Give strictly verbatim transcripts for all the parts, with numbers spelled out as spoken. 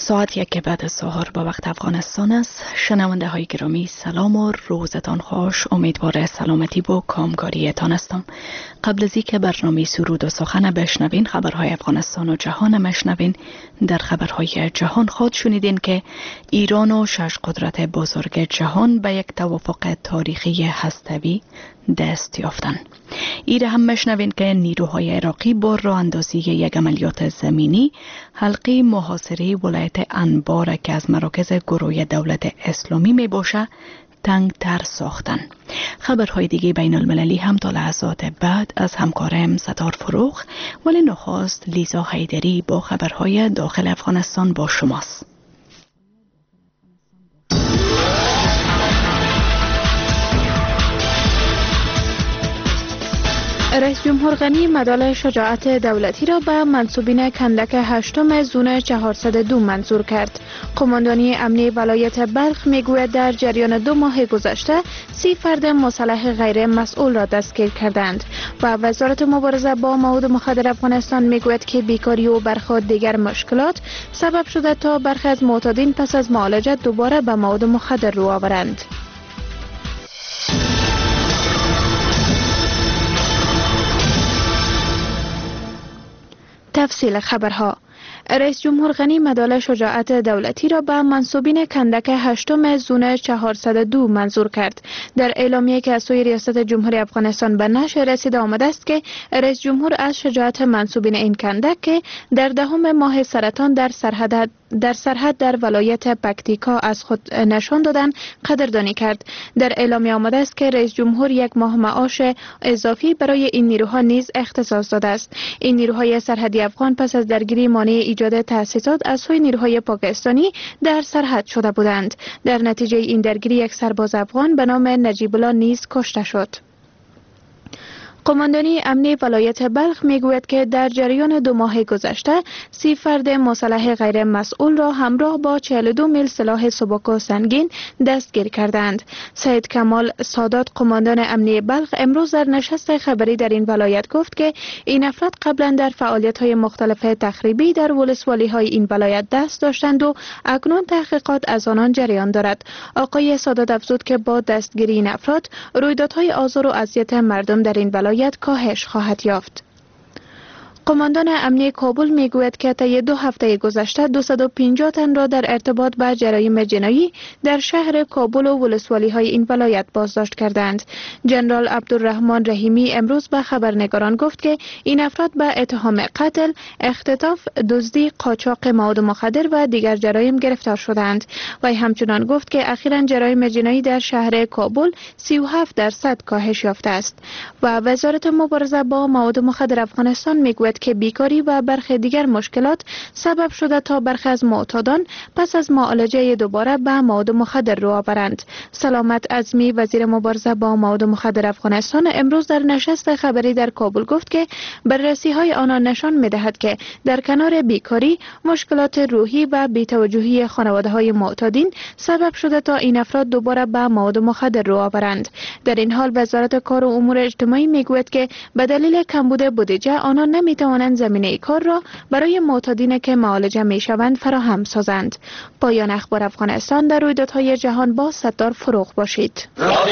ساعت یک بعد از ظهر به وقت افغانستان است. شنونده های گرامی سلام و روزتان خوش. امیدوار سلامتی با کامکاریتان هستم. قبل از اینکه برنامه سرود و سخن بشنوین، خبرهای افغانستان و جهان مشنوین، در خبرهای جهان خود شنیدین که ایران و شش قدرت بزرگ جهان به یک توافق تاریخی هسته‌ای دست یافتند. ایره هم مشنوین که نیروهای عراقی با راه اندازی یک عملیات زمینی حلقه محاصره ولایت انبار که از مراکز گروه دولت اسلامی می باشه تنگ تر ساختن. خبرهای دیگه بین المللی هم تا لحظات بعد از همکارم ستار فروغ، ولی نخست لیزا حیدری با خبرهای داخل افغانستان با شماست. رئیس جمهور غنی مدال شجاعت دولتی را به منصوبین کندک هشتم زون چهارصد و دو منظور کرد. قماندانی امنی ولایت بلخ میگوید در جریان دو ماه گذشته سی فرد مسلح غیر مسئول را دستگیر کردند و وزارت مبارزه با مواد مخدر افغانستان میگوید که بیکاری و برخی دیگر مشکلات سبب شده تا برخی از معتادین پس از معالجه دوباره به مواد مخدر رو آورند. تفصیل خبرها. رئیس جمهور غنی مدال شجاعت دولتی را به منصوبین کندک هشتم زون چهارصد و دو منظور کرد. در اعلامیه که از سوی ریاست جمهوری افغانستان به نشر رسیده آمده است که رئیس جمهور از شجاعت منصوبین این کندک که در دهم ماه سرطان در سرحد در سرحد در ولایت پکتیکا از خود نشان دادن قدردانی کرد. در اعلامیه آمده است که رئیس جمهور یک ماه معاش اضافی برای این نیروها نیز اختصاص داده است. این نیروهای سرحدی افغان پس از درگیری مانع ایجاد تأسیسات از سوی نیروهای پاکستانی در سرحد شده بودند. در نتیجه این درگیری یک سرباز افغان به نام نجیب الله نیز کشته شد. قماندانی امنی ولایت بلخ میگوید که در جریان دو ماه گذشته سی فرد مسلح غیر مسئول را همراه با چهل و دو میل سلاح سبک و سنگین دستگیر کردند. سید کمال سادات قماندان امنی بلخ امروز در نشست خبری در این ولایت گفت که این افراد قبلا در فعالیت‌های مختلف تخریبی در ولسوالی‌های این ولایت دست داشتند و اکنون تحقیقات از آنان جریان دارد. آقای سادات افزود که با دستگیری این افراد رویدادهای آزار و اذیت مردم در این ولایت کاهش خواهد یافت. قماندان امنی کابل میگوید که طی دو هفته گذشته دویست و پنجاه تن را در ارتباط با جرایم جنایی در شهر کابل و ولسوالی های این ولایت بازداشت کردند. جنرال عبدالرحمن رحیمی امروز به خبرنگاران گفت که این افراد به اتهام قتل، اختطاف، دزدی، قاچاق مواد مخدر و دیگر جرایم گرفتار شدند. و همچنان گفت که اخیراً جرایم جنایی در شهر کابل سی و هفت درصد کاهش یافته است. و وزارت مبارزه با مواد مخدر افغانستان میگوید که بیکاری و برخی دیگر مشکلات سبب شده تا برخی از معتادان پس از معالجه دوباره به مواد مخدر رو آورند. سلامت عظمی وزیر مبارزه با مواد مخدر افغانستان امروز در نشست خبری در کابل گفت که بررسی های آنها نشان می‌دهد که در کنار بیکاری، مشکلات روحی و بی‌توجهی خانواده های معتادین سبب شده تا این افراد دوباره به مواد مخدر رو آورند. در این حال وزارت کار و امور اجتماعی میگوید که به دلیل کمبود بودجه آنها نمی‌توانند زمینه کار را برای معتادین که معالجه می‌شوند فراهم سازند. پایان اخبار افغانستان. در رویدادهای جهان با ستار فروغ باشید.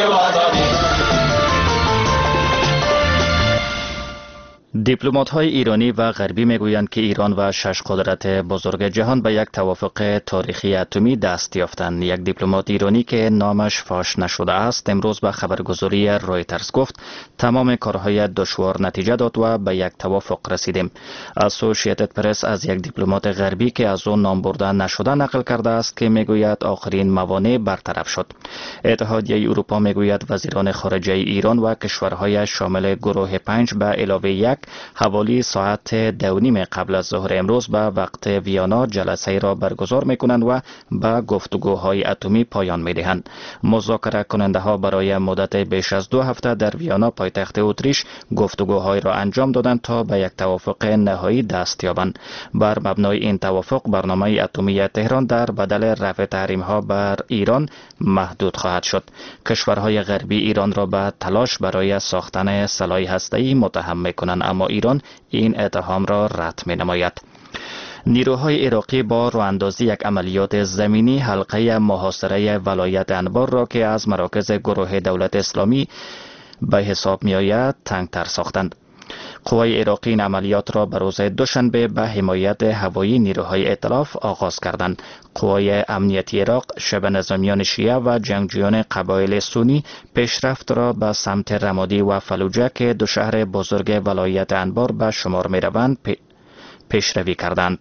دیپلمات‌های ایرانی و غربی میگویند که ایران و شش قدرت بزرگ جهان به یک توافق تاریخی اتمی دست یافتند. یک دیپلمات ایرانی که نامش فاش نشده است امروز به خبرگزاری رویترز گفت تمام کارهای دشوار نتیجه داد و به یک توافق رسیدیم. اسوسییتد پرس از یک دیپلمات غربی که از آن نام برده نشده نقل کرده است که میگوید آخرین موانع برطرف شد. اتحادیه اروپا میگوید وزیران خارجه ایران و کشورهای شامل گروه پنج به علاوه یک حوالی ساعت دو نیم قبل از ظهر امروز به وقت ویانا جلسه را برگزار میکنند و به گفتگوهای اتمی پایان میدهند. مذاکره کننده ها برای مدت بیش از دو هفته در ویانا پایتخت اتریش گفتگوهای را انجام دادند تا به یک توافق نهایی دست یابند. بر مبنای این توافق برنامه اتمی تهران در بدل رفع تحریم ها بر ایران محدود خواهد شد. کشورهای غربی ایران را به تلاش برای ساختن سلاح هسته‌ای متهم میکنند، اما ایران این اتهام را رد می نماید. نیروهای عراقی با راه‌اندازی یک عملیات زمینی حلقه محاصره ولایت انبار را که از مراکز گروه دولت اسلامی به حساب می آید تنگتر ساختند. قوای عراقی این عملیات را به روز دوشنبه به حمایت هوایی نیروهای ائتلاف آغاز کردند. قوای امنیتی عراق شب نظامیان شیعه و جنگجویان قبایل سنی پیشرفت را به سمت رمادی و فلوجه که دو شهر بزرگ ولایت انبار به شمار می روند پیشروی کردند.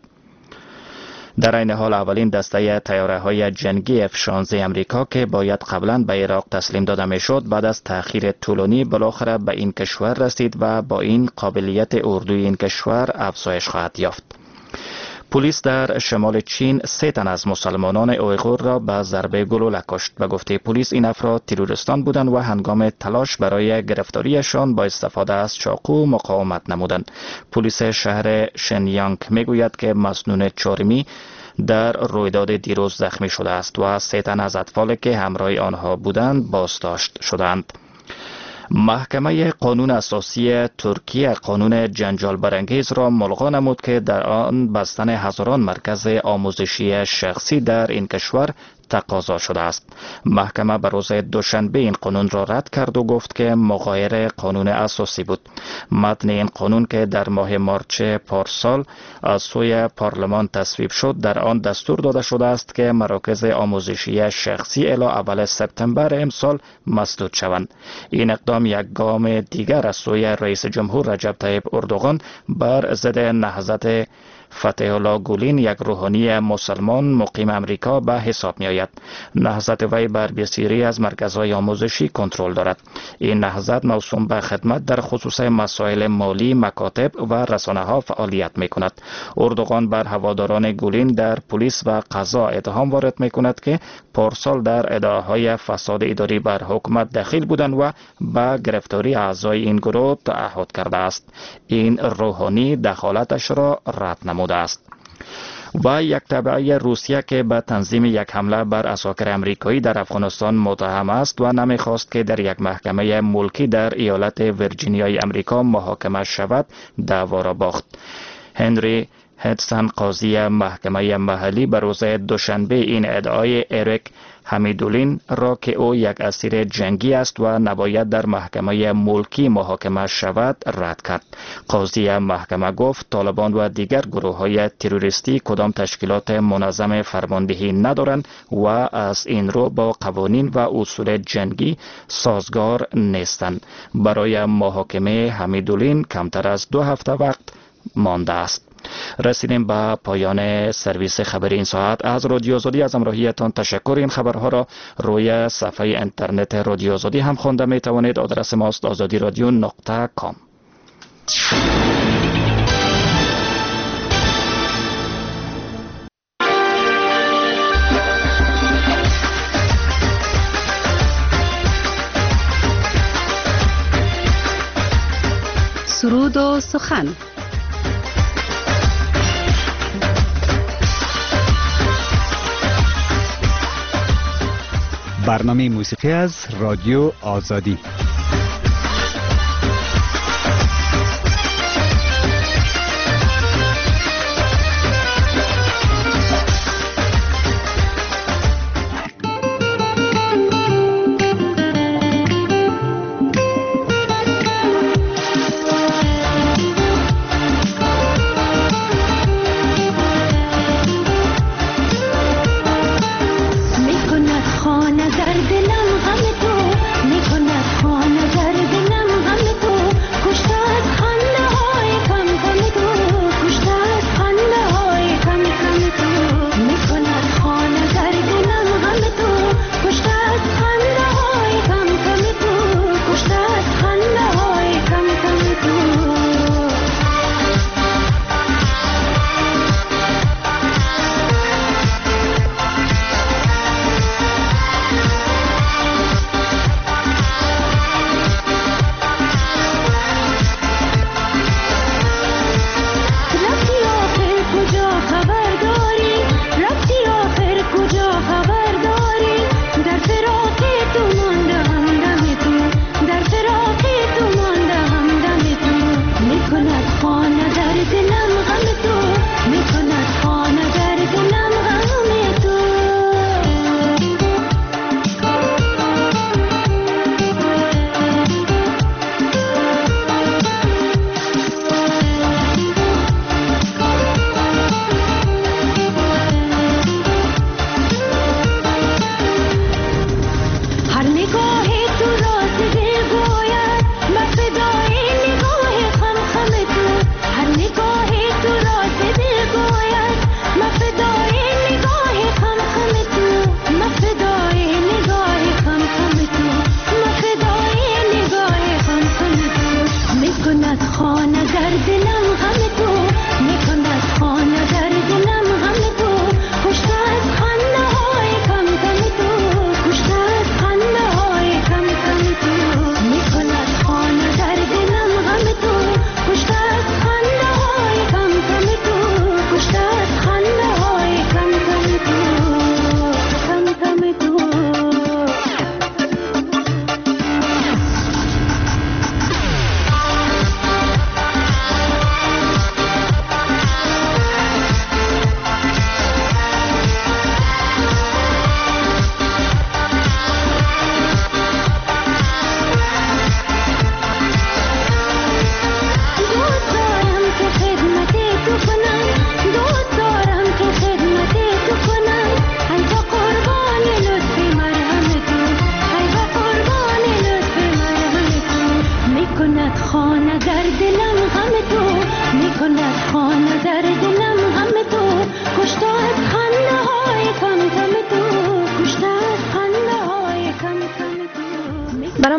در این حال اولین دسته طیاره های جنگی اف شانزده امریکا که باید قبلا به عراق تسلیم داده می شد بعد از تأخیر طولانی بالاخره به این کشور رسید و با این قابلیت اردوی این کشور افزایش خواهد یافت. پلیس در شمال چین سه تن از مسلمانان اویغور را به ضربه گلوله کشت. به گفته پلیس این افراد تروریستان بودند و هنگام تلاش برای گرفتاریشان با استفاده از چاقو مقاومت نمودند. پلیس شهر شنیانگ میگوید که مسنون چارمی در رویداد دیروز زخمی شده است و سه تن از اطفالی که همراه آنها بودند بازداشت شدند. محکمه قانون اساسی ترکیه قانون جنجال برانگیز را ملغا نمود که در آن بستن هزاران مرکز آموزشی شخصی در این کشور تقاضا شده است. محکمه به روز دوشنبه این قانون را رد کرد و گفت که مغایر قانون اساسی بود. متن این قانون که در ماه مارچ پارسال از سوی پارلمان تصویب شد در آن دستور داده شده است که مراکز آموزشی شخصی الی اول سپتامبر امسال مسدود شوند. این اقدام یک گام دیگر از سوی رئیس جمهور رجب طیب اردوغان بر ضد نهضت فتح الله گولین یک روحانی مسلمان مقیم امریکا به حساب می آید. نهضت وی بر بسیاری از مرکزهای آموزشی کنترل دارد. این نهضت موسوم به خدمت در خصوص مسائل مالی، مکاتب و رسانه ها فعالیت می کند. اردوغان بر هواداران گولین در پلیس و قضا اتهام وارد می کند که پارسال در ادعاهای فساد اداری بر حکومت دخیل بودند و به گرفتاری اعضای این گروه تعهد کرده است. این روحانی دخالتش را رد نموده است. و یک تبعه روسیه که به تنظیم یک حمله بر عساکر امریکایی در افغانستان متهم است و نمیخواست که در یک محکمه ملکی در ایالت ویرجینیای امریکا محاکمه شود دعوا را باخت. هنری هدسن قاضی محکمه محلی به روز دوشنبه این ادعای اریک حمیدولین را که او یک اسیر جنگی است و نباید در محکمه ملکی محاکمه شود رد کرد. قاضی محکمه گفت طالبان و دیگر گروه های تروریستی کدام تشکیلات منظم فرماندهی ندارند و از این رو با قوانین و اصول جنگی سازگار نیستند. برای محاکمه حمیدولین کمتر از دو هفته وقت مانده است. رسیدیم به پایان سرویس خبری این ساعت. از رادیو آزادی از همراهیتان تشکر. این خبرها را روی صفحه اینترنت رادیو آزادی هم خوانده می توانید. آدرس ماست آزادی رادیو نقطه کام. سرود و سخن. برنامه موسیقی از رادیو آزادی. خانه در دلم غم تو میکند خانه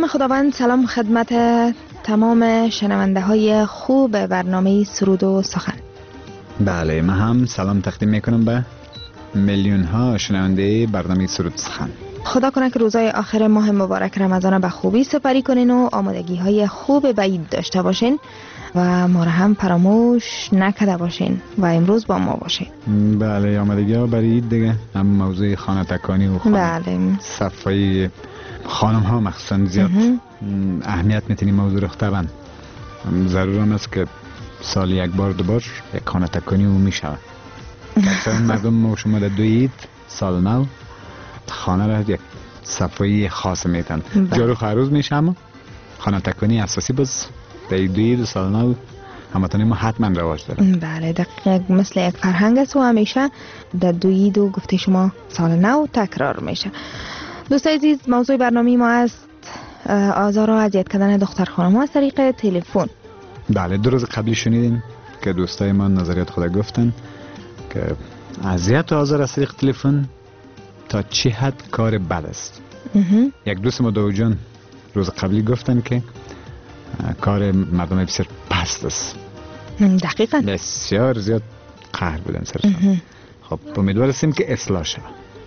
نام خداوند، سلام خدمت تمام شنونده های خوب برنامه سرود و سخن. بله، من هم سلام تقدیم میکنم به میلیون ها شنونده برنامه سرود و سخن. خدا کنه که روزای آخر ماه مبارک رمضان به خوبی سپری کنین و آمادگی های خوب به عید داشته باشین و ما را هم فراموش نکرده باشین و امروز با ما باشین. بله، آمادگی ها برای عید دیگه، هم موضوع خانه تکانی و خانه بله، صفایی خانم ها مخصوصا زیاد اهمیت میتونی موضوع رو طبعا ضرور هم است که سال یک بار دو بار یک خانه تکانی او میشود. اکثر مردم ما شما در دو عید سال نو خانه را یک صفایی خاص میتن. جارو هر روز میشه، اما خانه تکانی اساسی باز در دو عید و سال نو همتانی ما حتما رواج داره. بله، دقیق مثل یک فرهنگ است و همیشه در دو عید و گفته شما سال نو تکرار میشه. دوستای عزیز، موضوع برنامه ما است آزار و اذیت کردن دختر خانم ها از طریق تلفن. بله، دو روز قبلی شنیدین که دوستای ما نظریات خود گفتن که اذیت و آزار از طریق تلفن تا چه حد کار بد است. یک دوست ما دو جان روز قبلی گفتن که کار مردم بسیار پست است. دقیقاً بسیار زیاد قهر بودن سرشان. خب امیدوار هستیم که اصلاح شود.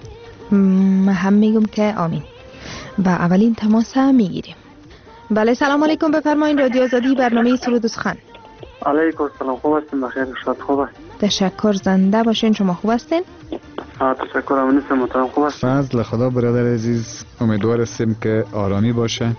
من هم میگم که آمین. و اولین تماس میگیریم. بله، سلام علیکم، بفرمایید. رادیو آزادی، برنامه سرود و سخن. علیکم السلام، خوب هستین؟ بخیر، شاد خوبه. تشکر، زنده باشین. شما خوب هستین؟ ها، تشکر. امنیت محترم، خوب هستین؟ فضل خدا برادر عزیز، امیدوار هستیم که آرامی باشه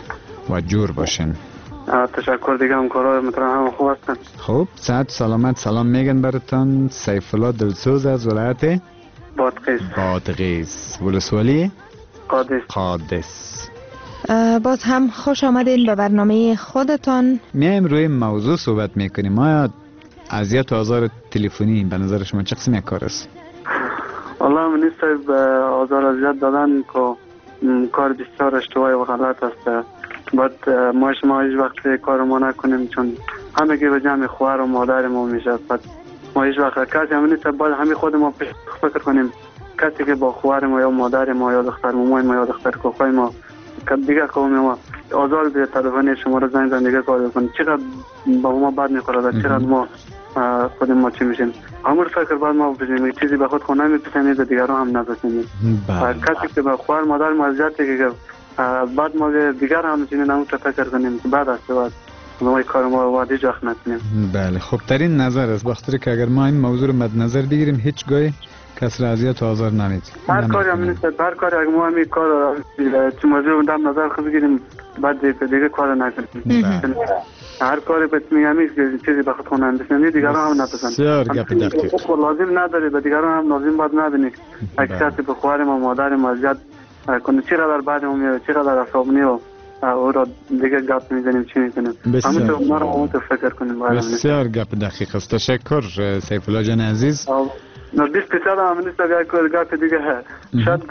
و جور باشین. تشکر دیگه، همکارای محترم هم خوب هستن. خب، صحت سلامت سلام میگن براتون. سیف الله دلسوز از ولایت بادغیس. بادغیس، ولسوالی قادس. قادس. باز هم خوش آمدین به برنامه خودتان. میایم روی موضوع صحبت میکنیم. آیا اذیت و آزار تلفنی به نظر شما چه قسم یک کار است؟ والله من نیست به آزار اذیت دادن که کار بسیار اشتباهی و غلط است. باید ما شما هیچ وقت کار ما نکنیم، چون همه که به جمع خواهر و مادر ما میشه. ما هیچ وقت کسی هم نیست، باید همه خود ما فکر کنیم کسی که با خواهر ما یا مادر ما یا دختر مامای ما یا دختر کوکای ما دیگه قوم ما آزار به تلفن شما رو زنگ زن دیگه کار بکنه، چقدر با ما بد میخوره، چقدر ما خود ما چی میشیم. همون فکر باید ما بزنیم چیزی به خود خونه میپسنید و دیگران هم نپسنید. کسی که با خواهر مادر ما اذیت که بعد ما دیگر هم چنین همون فکر کنیم که بعد است بعد ما کار ما وادی جخ نکنیم. بله، خب ترین نظر است بخاطر که اگر ما این موضوع رو مد نظر بگیریم هیچ گاهی کس را اذیت و آزار نمید. هر کاری هم نیست، هر کاری اگر ما همین کار چه موضوع در نظر خود بگیریم بعد دیگه کار نکنیم. هر کاری بتونیم که چیزی به خود خونن بسنید دیگران هم نپسند. بسیار گپ دقیق. خب لازم نداره به دیگران هم لازم باید نبینید. اکثر به خواهر ما مادر ما اذیت کنه چرا در بعد ما چرا در اصابنی و او را دیگه گپ میزنیم چی میکنیم. همون تو ما رو اون فکر کنیم. بسیار گپ دقیق است. تشکر سیف الله جان عزیز. نه بیست درصد هم نیست یک گپ دیگه شاید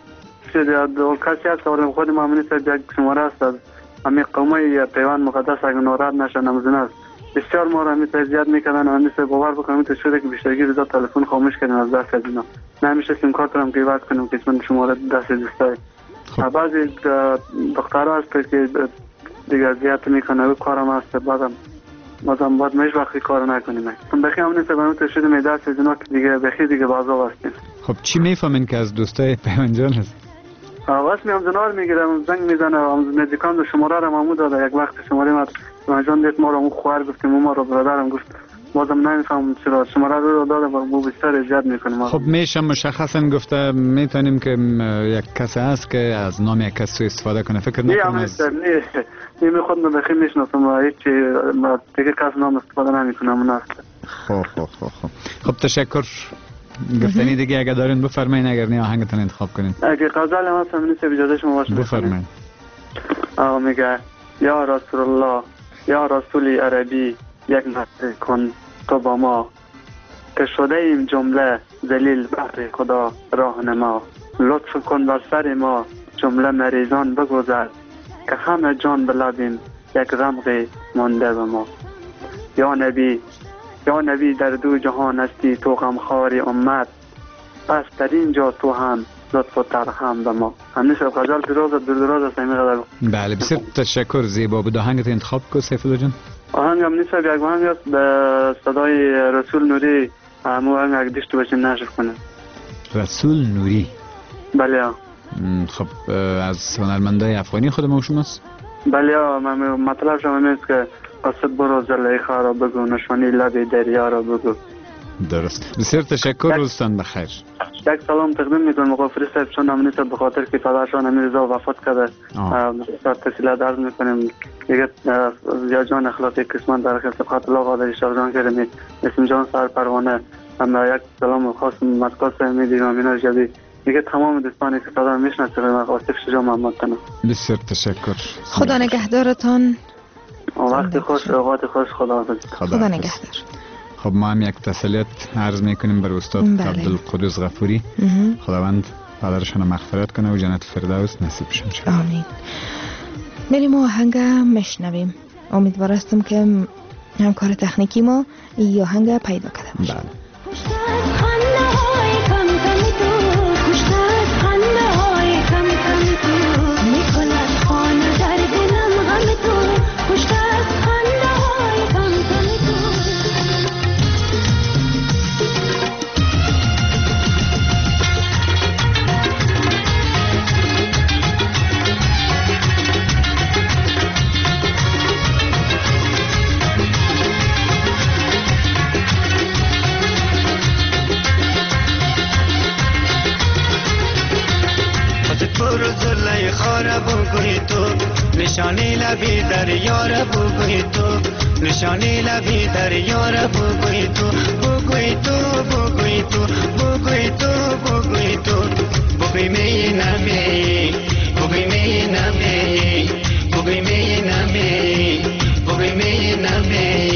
شاید دو کسی هست اولم خود ما نیست یک شماره است همین قومی پیوان مقدس اگه ناراحت نشن نمازن است بسیار ما را همیشه اذیت میکنن و نیست باور بکنم تو شده که بیشترگی رضا تلفن خاموش کردیم از دست از اینا نمیشه سیم کارت هم گیوت کنیم که من شماره دست دوستای بعضی دخترها هست که دیگه اذیت میکنه و کارم هست بعدم بازم باید میش وقتی کار نکنیم. بخی هم نیست بانو تو شده میده است از اینا که دیگه بخی دیگه بازا هستیم. خب چی میفهمین که از دوستای پیوانجان هست؟ واسه میام زنار میگیرم زنگ میزنه هم نزدیکان دو شماره رو مامو داده یک وقت شماره ما پیوانجان دید ما رو اون خواهر گفتیم ما رو برادرم گفت بازم نمیفهمم چرا شماره رو داده با بسیار ایجاد میکنیم. خب میشه مشخصا گفته میتونیم که یک کسی هست که از نام یک کسی استفاده کنه فکر نکنم از نه می خود من بخیر میشناسم هیچ دیگه کس نام استفاده نمیکنم اون است. خب خب خب خب خب تشکر. گفتنی دیگه اگه دارین بفرمایید اگر نه آهنگتون انتخاب کنین. اگه غزل هم هست نیست اجازه شما باشه بفرمایید. آ میگه یا رسول الله یا رسولی عربی یک نظر کن تو با ما که شده ایم جمله ذلیل بحر خدا راهنما لطف کن بر سر ما جمله مریضان بگذر که همه جان بلبیم یک رمق مانده به ما. یا نبی یا نبی در دو جهان هستی تو غمخوار امت پس در اینجا تو هم لطف و ترحم به ما. همیشه غزل دراز دور دراز است همین غزل. بله بسیار تشکر. زیبا بود. آهنگت انتخاب کو سیفالله جان؟ آهنگم نیست یک آهنگ است به صدای رسول نوری. همون آهنگ اگه داشته باشین نشر کنه. رسول نوری. بله. خب از هنرمندای افغانی خود ما شماست؟ بله من مطلب شما میست که قصد برو زلیخا را بگو نشانی لب دریا را بگو. درست. بسیار تشکر. روزتان بخیر. یک سلام تقدیم میکنم مغفری صاحب چون امنیت به خاطر که پدرشان امیرزا وفات کرده بسیار تسلیت عرض میکنیم. دیگه زیاد جان اخلاقی قسمت در خدمت الله قادری شاه جان کریمی اسم جان سر پروانه هم یک سلام خاص مسکات میدیم امینا جدی دیگه تمام دوستانی که صدا میشناسه من آصف شجاع محمد تنم. بسیار تشکر. خدا نگهدارتان. وقت خوش اوقات خوش. خدا حافظ. خدا نگهدار. خب ما هم یک تسلیت عرض میکنیم بر استاد عبدالقدوس غفوری. خداوند پدرشان مغفرت کنه و جنت فردوس نصیبشون شه. آمین. بریم آهنگ میشنویم. امیدوار هستم که همکار تکنیکی ما این آهنگ پیدا کرده باشه. بله. نشانی لبی دریا را بگوی تو نشانی لبی دریا را بگوی تو بگوی تو بگوی تو بگوی تو بگوی تو بگوی می نمی بگوی می نمی بگوی می نمی بگوی می نمی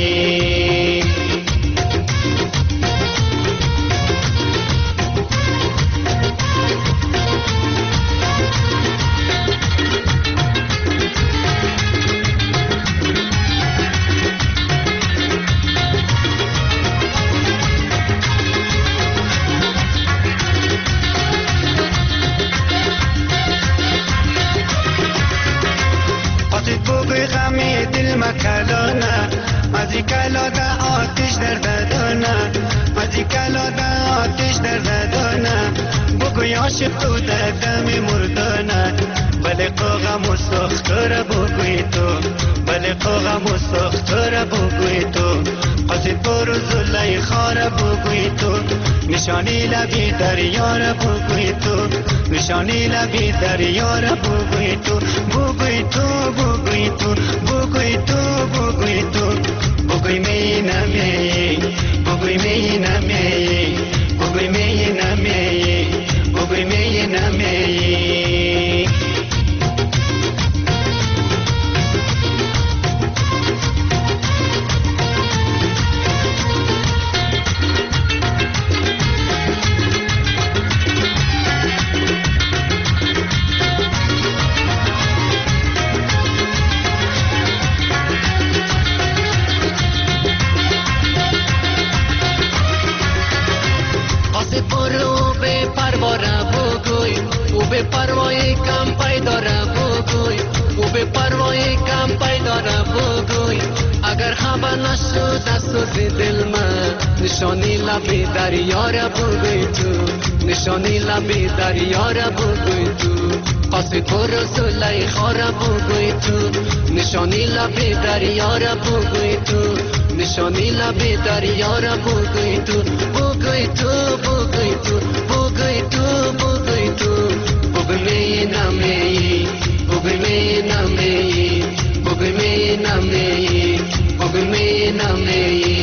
کلانا مزی کلادا آتش در زدانا مزی کلادا آتش در زدانا بگوی عاشق تو در دم مردانا بله قاغم و سختر بگوی تو بله قاغم و سختر بگوی تو قصد برو زلیخا را بگوی تو نشانی لبی دریا را بگوی تو نشانی لبی دریا را بگوی تو بگوی تو بگوی تو بگوی تو بگوی تو بگوی می نمی بگوی می نمی بگوی می نمی بگوی می نمی به پروای کم پیدا را بگوی او به پروای کم پیدا را بگوی اگر خبر نشد از سوز دل من نشانی لبی دریا را بگوی تو نشانی لبی دریا را بگوی تو قصد برو زلیخا را بگوی تو نشانی لبی دریا را بگوی تو نشانی لبی دریا را بگوی تو بگوی تو بگوی تو بگوی تو بگوی تو بگوی می نمی بگوی می نمی بگوی می نمی بگوی می نمی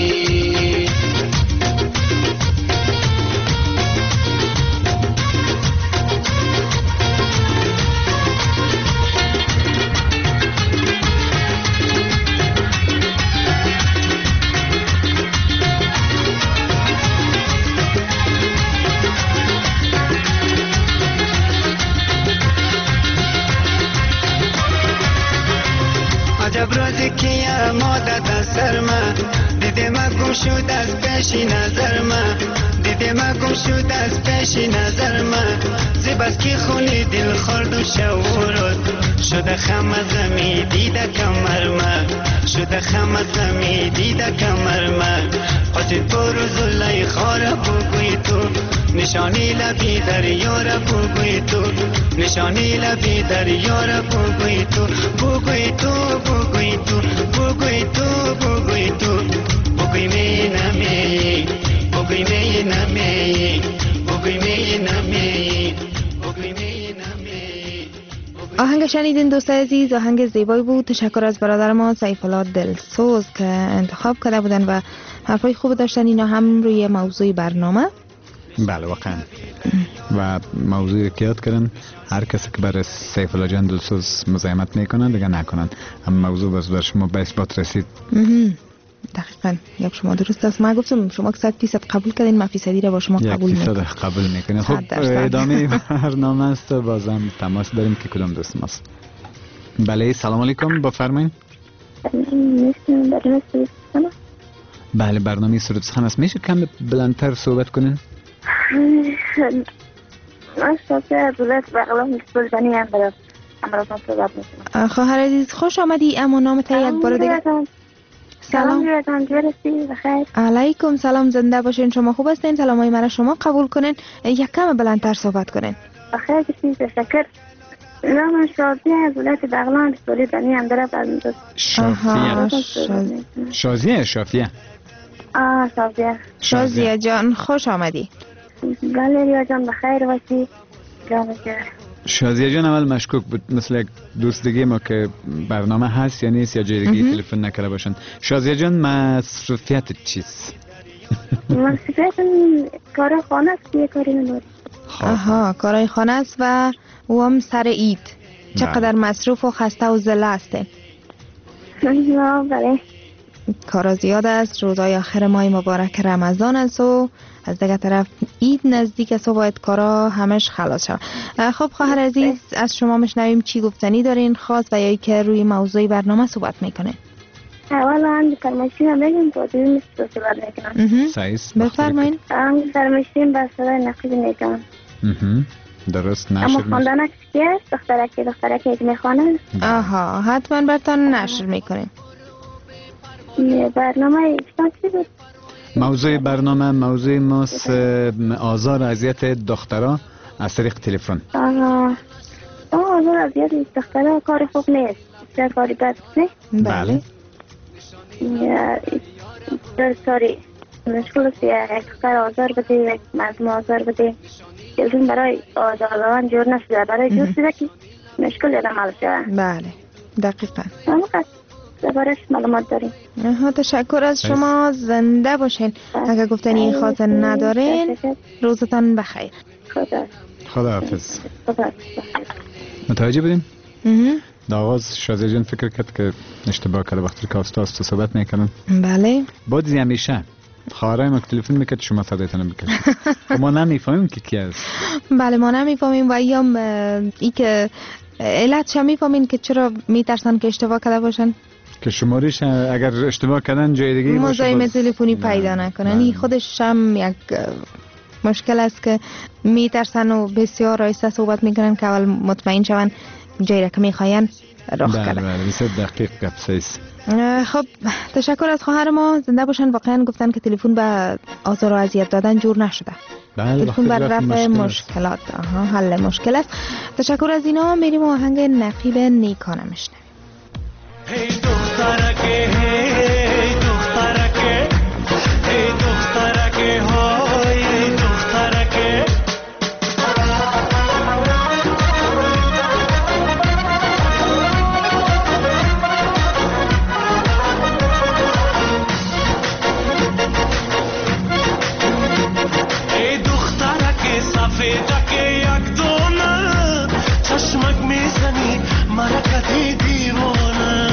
روزی که مادت سر من دیده ما گم شد از پیش نظر من دیده ما گم شد از پیش نظر من زیب بس کی خونی دل خورد و شورد شده خم زمی دیده کمر من شده خم زمی دیده کمر من قطع برو زلای خاره بگوی تو نشانی لبی در یار بگوی تو نشانی لبی در یار بگوی تو بگوی تو بگوی تو بگوی تو بگوی تو بگوی می نمی بگوی می نمی بگوی می نمی بگوی می نمی. آهنگ شنیدین دوست عزیز، آهنگ زیبایی بود. تشکر از برادر ما سیف الله دلسوز که انتخاب کرده بودن و حرفای خوب داشتن. اینا هم روی موضوع برنامه. بله واقعا. و موضوعی که یاد کردن هر کسی که برای سیف الله جان دلسوز مزاحمت میکنن دیگه نکنن. هم موضوع بس بر شما به اثبات رسید. دقیقاً یک شما درست است. ما گفتم شما صد درصد قبول کردین، ما فیصدی را با شما قبول میکنیم. یک فیصد قبول میکنیم. خب ادامه برنامه است و بازم تماس داریم که کدام دوست ماست. بله سلام علیکم، بفرمایید. بله برنامه سرود سخن است. میشه کم بلندتر صحبت کنین؟ من شاید دولت بغلام بلدنی هم برای امرازان صحبت میکنم. خواهر عزیز خوش آمدی. اما نام تا یک بار دیگه. سلام بیادم جورستی بخیر. علیکم سلام، زنده باشین. شما خوب هستین؟ سلامای مرا شما قبول کنین. یک کم بلندتر صحبت کنین. بخیر بسید تشکر. نام شازیه دولت بغلان بلدنی هم برای برمیدست. شازیه شازیه شازیه آه شازیه شازیه جان خوش آمدی. بله ریا جان بخیر باشی. جان جان شازیه جان اول مشکوک بود، مثل یک دوست دیگه ما که برنامه هست یا نیست یا جای دیگه تلفن نکرده باشن. شازیه جان مصروفیت چیست؟ مصروفیت کار خانه است. یه کاری نداری. آها کارای خانه است و او هم سر عید. چقدر مصروف و خسته و زله هستین؟ بله کارا زیاد است. روزای آخر ماه مبارک رمضان است و از دیگه طرف عید نزدیک است و باید کارا همش خلاص شود. خب خواهر عزیز از شما مشنویم چی گفتنی دارین خاص و یا که روی موضوع برنامه صحبت میکنه؟ اولا هم فرمایشیم بگیم با دوی مثل صحبت میکنم. سعیس بفرمایین. هم فرمایشیم بر صدای نقیب میکنم. درست نشر اما خواندنک چی است؟ دخترکی دخترکی که میخوانن. آها حتما برتان نشر میکنیم. برنامه چی بود؟ موضوع برنامه موضوع ماست آزار و اذیت دخترها از طریق تلفن. آها آزار و اذیت دخترها کار خوب نیست. چه کاری بد نیست؟ بله. در ساری مشکل است یک دختر آزار بده یک مردم آزار بده. یکون برای آزاران جور نشده برای جور شده که مشکل یادم حل شده. بله دقیقا. اما دربارش معلومات داریم. ها تشکر از شما. زنده باشین. اگر گفتنی خاطر ندارین روزتان بخیر. خدا خداحافظ. خدا متوجه بودیم؟ در آغاز شازیه جان فکر کرد که اشتباه کرده وقتی که استاد صحبت میکنن. بله بعد همیشه خواهرای ما تلفن میکرد شما صدایتون میکرد. ما نمیفهمیم که کی است. بله ما نمیفهمیم و یا ای که علتش میفهمین که چرا میترسن که اشتباه کرده باشن، که شمارش اگر اشتباه کردن جای دیگه مزاحم تلفنی پیدا نکنن. این خودش هم یک مشکل است که میترسن و بسیار آهسته صحبت میکنن که اول مطمئن شون جایی را که میخواین راه کنن. بله بسیار دقیق گپ سیست. خب تشکر از خواهر ما. زنده باشن. واقعا گفتن که تلفن به آزار و اذیت دادن جور نشده. بله تلفن بر رفع مشکلات. آها حل مشکل است. تشکر از اینا. میریم آهنگ نقیب نیکانه میشنویم. هی دخترکه هی دخترکه هی دخترکه های هی دخترکه ای دخترکه سفیدکه یک دونه چشمک میزنی مرکتی دیوانه.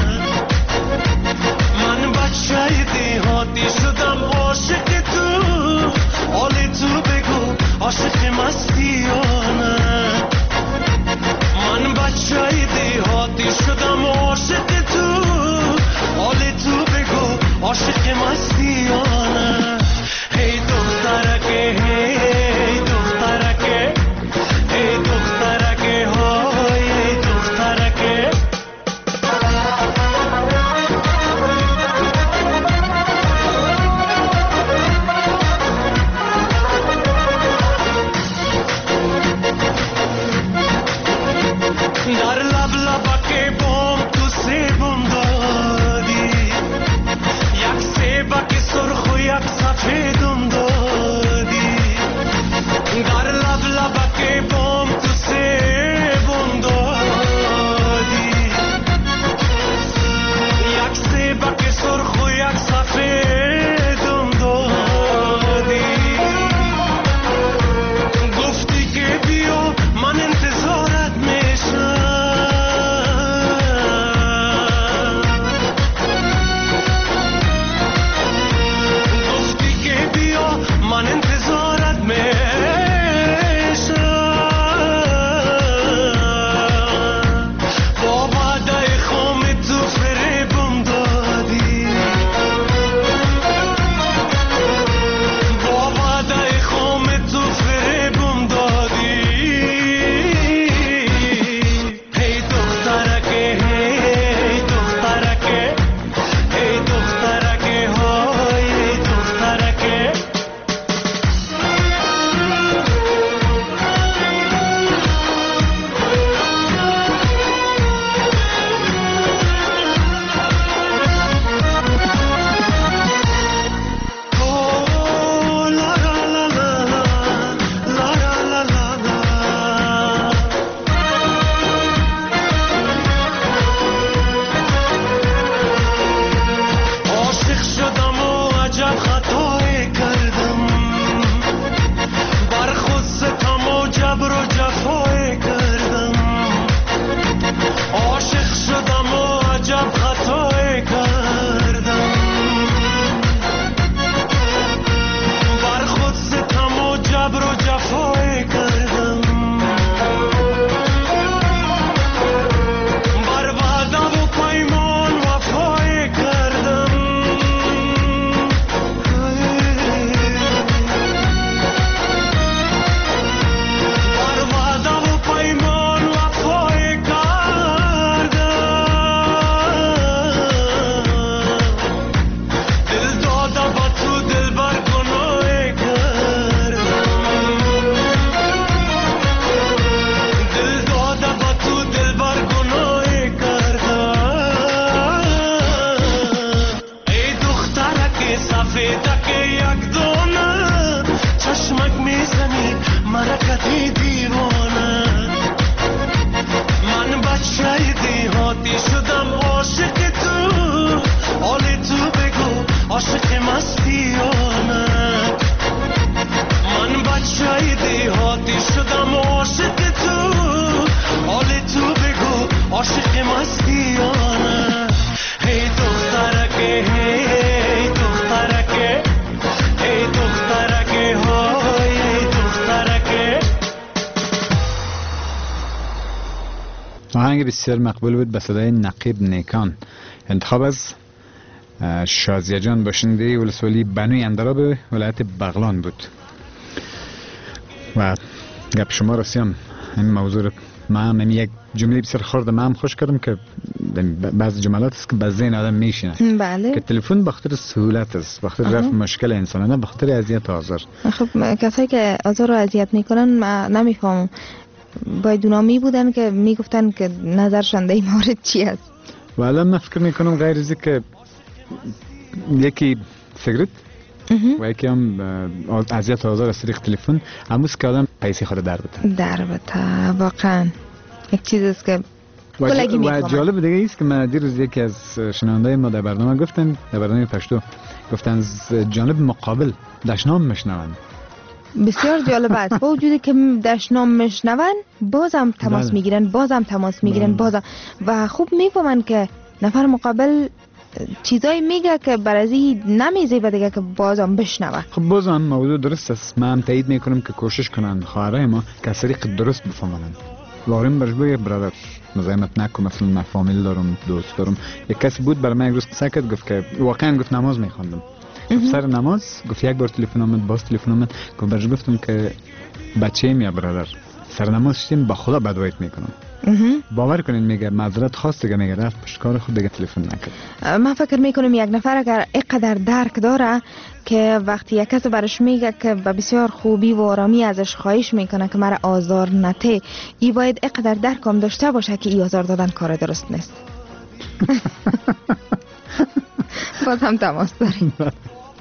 من بچه دیهاتی شدم عاشق تو. حالی تو بگو عاشق مستیانه. من بچه دیهاتی شدم عاشق تو. حالی تو بگو عاشق مستیانه. هی دخترکه هی دخترکه هی دخترکه لب لبک بام تو سیبون دادی یک سیبک سرخ و یک سفیدم دادی گفتی که بیا من انتظارت میشم من انتظارت میشم با وعده خام تو فریبم دادی با وعده خام تو فریبم دادی هی دخترکه هی دخترکه هی دخترکه های هی دخترکه آهنگ بسیار مقبول بود به صدای نقیب نیکان، انتخاب از شازیه جان، باشنده ولسوالی بنوی اندراب ولایت بغلان بود. و گپ شما رسیم این موضوع ما من یک جمله بسیار خرد ما هم خوش کردم که بعض جملات است که به ذهن آدم میشینه. بله. که تلفن به خاطر سهولت است، به خاطر رفع مشکل انسان، نه به خاطر اذیت و آزار. خب کسایی که آزار و اذیت میکنن ما نمیفهمم. باید اونامی بودن که میگفتن که نظرشان در این مورد چی است. و الان من فکر میکنم غیر از که یکی سیگرت و یکی هم اذیت و آزار از طریق تلفن، هموز که آدم پیسی خود در بده در بده واقعا یک چیز است که و, و جالب دیگه ایست که من دیروز یکی از شنوندای ما در برنامه گفتن، در برنامه پشتو گفتن از جانب مقابل دشنام میشنوند. بسیار جالب است. با وجودی که دشنام میشنون بازم تماس بله. میگیرن بازم تماس میگیرن بله. بازم و خوب میفهمن که نفر مقابل چیزایی میگه که برازی نمیزیبه دیگه که بازم بشنوه. خب بازم موضوع درست است. من تایید میکنم که کوشش کنن خواهرای ما که از طریق درست بفهمن. لارم برش بگه برادر مزاحمت نکن، مثلا من فامیل دارم، دوست دارم. یک کسی بود برای من یک روز قصه کرد، گفت که واقعا گفت نماز میخوندم. سر نماز گفت یک بار تلفن آمد، باز تلفن آمد، گفت برش گفتم که بچه‌ام یا برادر سر نماز شدیم با خدا بدوایت میکنم. باور کنین میگه معذرت خواست دیگه، میگه رفت پشت کار خود دیگه تلفن نکرد. من فکر میکنم یک نفر اگر اینقدر درک داره که وقتی یک کس برش میگه که به بسیار خوبی و آرامی ازش خواهش میکنه که مرا آزار نده، ای باید اینقدر درک هم داشته باشه که ای آزار دادن کار درست نیست. باز هم تماس داریم.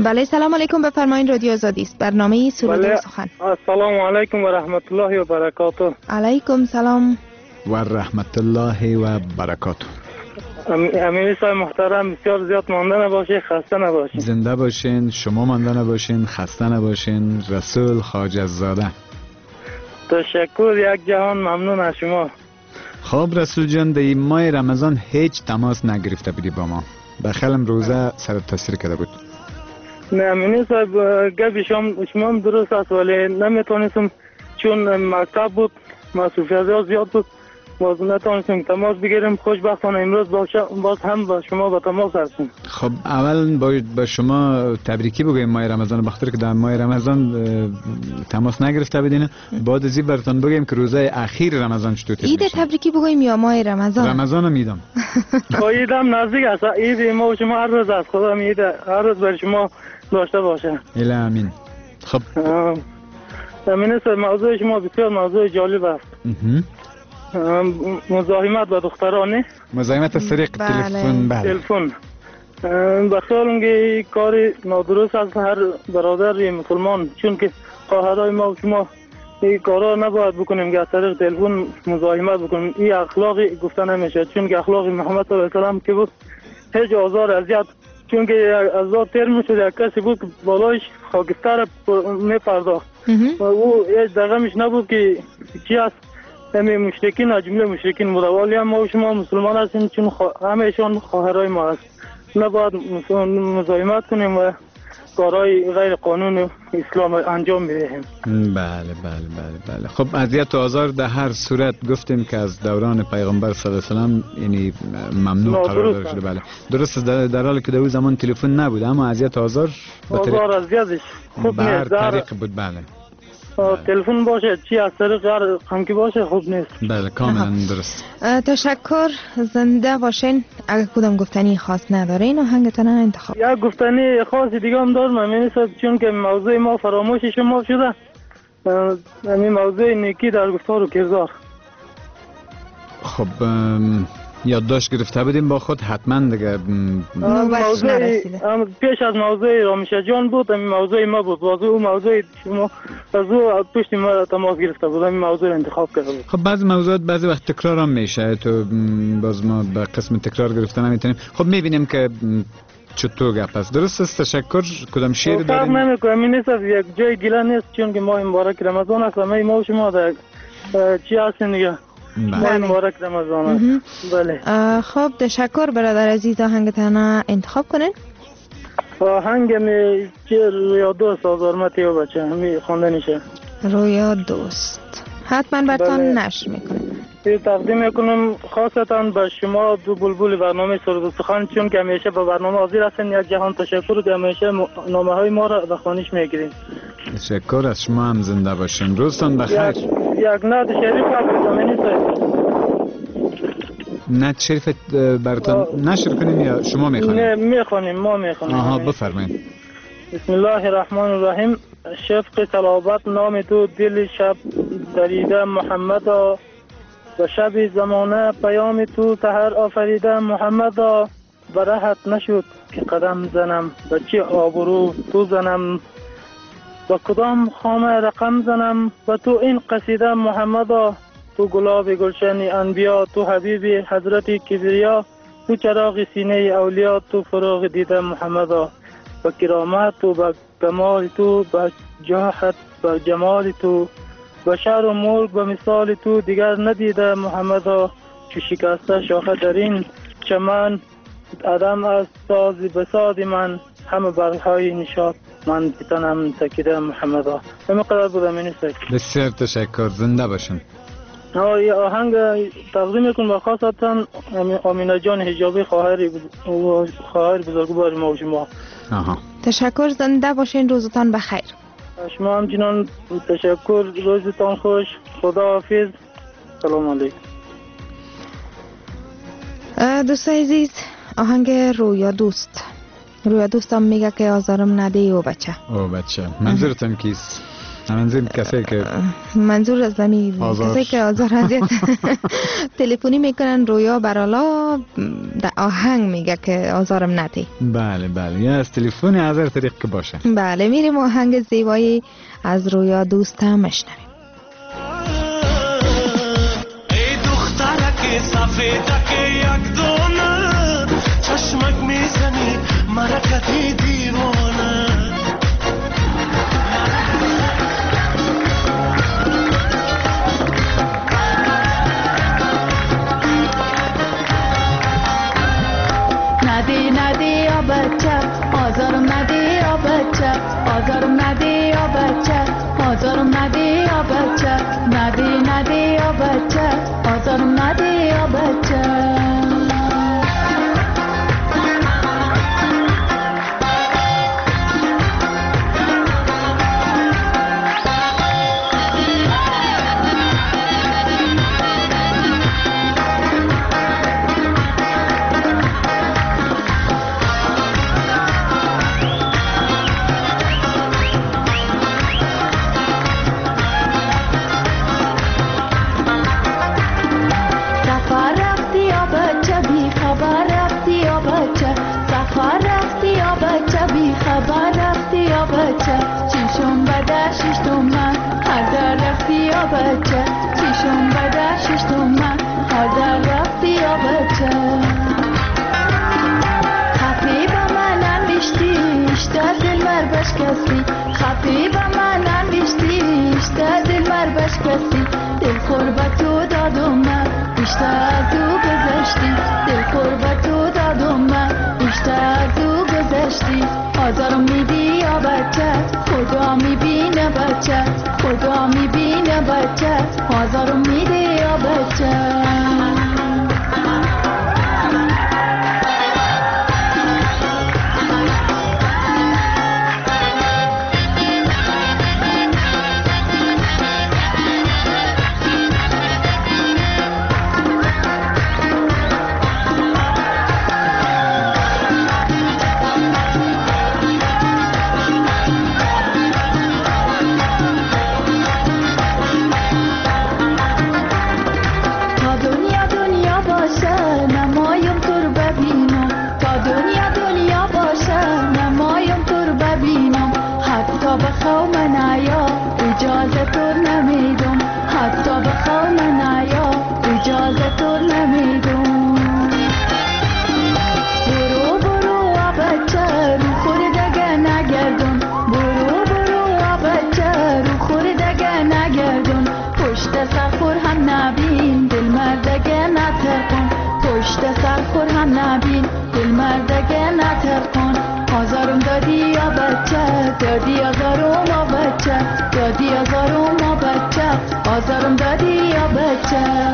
بله سلام علیکم، بفرمایید. رادیو آزادی است، برنامه سرود و سخن. السلام علیکم و رحمت الله و برکاته. علیکم سلام و رحمت الله و برکاته. امیر صاحب محترم، بسیار زیاد مانده نباشید، خسته نباشید. زنده باشین، شما مانده نباشین، خسته نباشین. رسول خواجه زاده. تشکر، یک جهان ممنون از شما. خب رسول جان، در ماه رمضان هیچ تماس نگرفته بودی با ما. بخیالم روزه سر تاثیر کرده بود. نه امیر صاحب، گپ شما شما هم درست است، ولی نمیتونستم چون مکتب بود، مصروفیت زیاد بود، باز نتونستیم تماس بگیریم. خوشبختانه امروز باز هم با شما با تماس هستیم. خب اول باید با شما تبریکی بگویم ماه رمضان، بخاطر که در ماه رمضان تماس نگرفته بودین. بعد از این براتون بگیم که روزه اخیر رمضان چطور طی میشه. عید تبریکی بگویم یا ماه رمضان؟ رمضان رو میدم. عید هم نزدیک است، عید ما و شما هر روز است. خدا عید هر روز بر شما داشته باشه. اله امین. خب امین صاحب، موضوع شما بسیار موضوع جالب است. مزاحمت با دخترانه، مزاحمت از طریق تلفن. بله تلفن. بخیالم که کار نادرست است هر برادر مسلمان، چون که خواهرای ما و شما این کارا نباید بکنیم که از طریق تلفن مزاحمت بکنیم. این اخلاقی گفته نمیشه، چون که اخلاق محمد صلی الله علیه و سلم که بود هیچ آزار اذیت، چون که آزار تر میشد یک کسی بود که بالایش خاکستر میپرداخت و او هیچ دغمش نبود که چی است همه مشرکین از جمله مشرکین بود. ولی هم ما و شما مسلمان هستیم، چون خوا... همهشان خواهرای ما هست. نباید مزاحمت کنیم و کارهای غیر قانون اسلام انجام بدهیم. بله بله بله بله. خب اذیت و آزار در هر صورت گفتیم که از دوران پیغمبر صلی الله علیه و سلم یعنی ممنوع قرار داده شده. بله درست، در حالی که در اون زمان تلفن نبود، اما اذیت و آزار آزار اذیتش خوب نیست. طریق بود. بله تلفن باشه چی از طریق هر خمکی باشه خوب نیست. بله کاملا درست. تشکر، زنده باشین. اگر کدام گفتنی خاص ندارین آهنگتون انتخاب. یک گفتنی خاصی دیگه هم دارم امین صاحب، چون که موضوع ما فراموش شما شده، همین موضوع نیکی در گفتار و کردار. خب یادداشت گرفته بودیم با خود حتما دیگه. موضوع پیش از موضوع رامیشه جان بود، همین موضوع ما بود. موضوع او موضوع شما از او پشت ما تماس گرفته بود، همین موضوع رو انتخاب کرده بود. خب بعضی موضوعات بعضی وقت تکرار هم میشه، تو باز ما به قسم تکرار گرفتن نمیتونیم. خب میبینیم که چطور گپ است. درست است. تشکر. کدام شعر داریم؟ فرق نمیکنه امین صاحب، یک جای گله نیست، چون که ماه مبارک رمضان است. ما ما شما در چی هستین دیگه؟ ماه مبارک رمضان است. بله. خب تشکر برادر عزیز، آهنگتون انتخاب کنین. آهنگ می چه رویا دوست آزارمتی و بچه همی خواندنشه. رویا دوست حتما براتون نشر میکنیم. تقدیم میکنم خاصتا به شما دو بلبل برنامه سرود و سخن، چون که همیشه به برنامه حاضر هستین. یک جهان تشکر که همیشه نامه های ما را به خوانش میگیرین. تشکر از شما، هم زنده باشین. روزتان بخیر. یک نعت شریف امین صاحب. نعت شریف براتون نشر کنیم یا شما میخوانید؟ نه میخوانیم، ما میخوانیم. آها بفرمایید. بسم الله الرحمن الرحیم. شفق صلابت نام تو دل شب دریده محمدا، و شب زمانه پیام تو سحر آفریده محمدا. برهت نشد که قدم زنم، و چه آبرو تو زنم، و کدام خامه رقم زنم، و تو این قصیده محمدا. تو گلاب گلشن انبیا، تو حبیب حضرت کبریا، تو چراغ سینه اولیا، تو فراغ دیده محمدا. و کرامت تو با کمال تو، با جاحت با جمال تو، و شعر و مرگ به مثال تو دیگر ندیده محمدا. چو شکسته شاخه در این چمن، عدم از ساز بساز من، همه برهای نشاط من بتنم تکیده محمدا. همه قدر بودم این است. بسیار تشکر، زنده باشن. آهنگ تقدیم میکنم با خاصتا آمینه جان حجابی، خواهر خواهر بزرگوار ما و شما. آها تشکر، زنده باشین. روزتان بخیر. شما همچنان تشکر، روزتان خوش. خدا حافظ. سلام علیکم. دوست عزیز، آهنگ رویا دوست. رویا دوستم میگه که آزارم نده او بچه. او بچه منظورتون کیست؟ منظور کسایی که منظور از نمی آزار. کسایی که آزار اذیت تلفنی میکنن رویا برالا در آهنگ میگه که آزارم نتی. بله بله، یا از تلفن از هر طریق که باشه. بله میریم آهنگ زیبایی از رویا دوستم میشنویم. ای دخترک سفیدک یک دونه چشمک میزنی مرکتی دیوانه ندی ندی یا بچه آزارم ندی یا بچه آزارم ندی یا بچه آزارم ندی یا بچه ندی ندی یا بچه آزارم ندی یا بچه چیشون بده شش تومن هر در رفتی یا بچه چیشون بده شش تومن هر در رفتی یا بچه خفی با من انوشتی اشته دل مر بشکستی خفی با من انوشتی اشته دل مر بشکستی دل خور به تو دادم من اشته از او گذشتی دل خور به تو دادم من اشته از او گذشتی آزارم میدی یا بچه خدا میبینه بچه خدا میبینه بچه آزارم میدی یا بچه دادی آزارم ما بچه دادی آزارم ما بچه آزارم دادی یا بچه